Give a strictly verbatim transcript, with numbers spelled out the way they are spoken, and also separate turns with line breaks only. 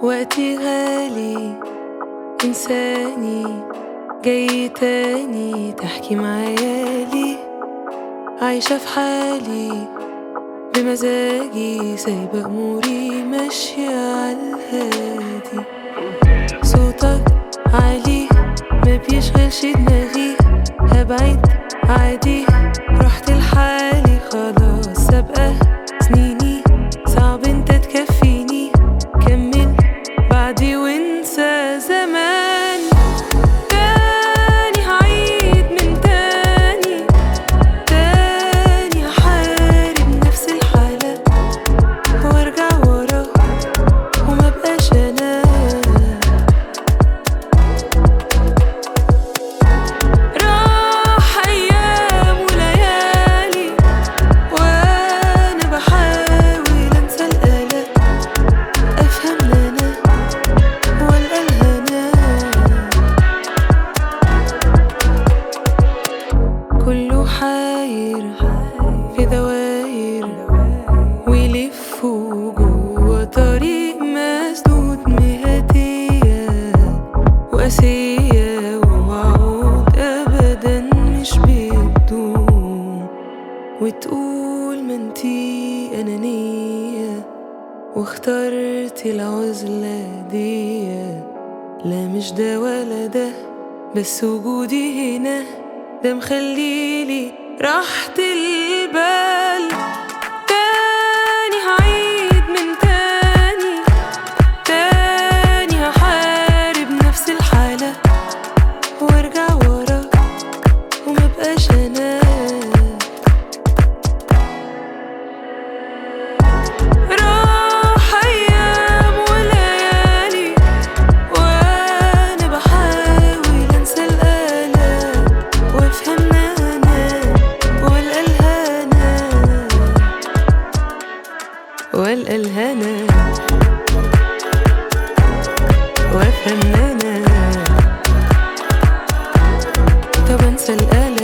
وقتي غالي إنساني جاي تاني تحكي معايا ليه؟ عايشة في حالي بمزاجي سايبة أموري ماشية عالهادي. صوتك عالي ما بيشغلش دماغي، هبعد عادي رحت لحالي خلاص. سابقة سنيني صعب انت تكفيني، كمل بعدي وانسى زمان. تاني هعيد من تاني تاني هحارب نفس الحالة وارجع ورا وما بقاش انا. راح ايام وليالي وانا بحاول انسى الآلة، افهم انا والقى الهنا. كله حاير في دواير ويلفوا جوا طريق مسدود، مهاتية وقاسية ووعود أبدا مش بتدوم. وتقول ما انتي أنانية واخترت العزلة دي، لا مش ده ولا ده، بس وجودي هنا ده مخليلي راحة البال. تاني هعيد من تاني تاني هحارب نفس الحالة وارجع ورا وما بقاش انا. راح ايام وليالي وانا بحاول انسى الآلة وافهم انا والقى الهنا والقى الهنا وافهم انا. طب انسى الآلة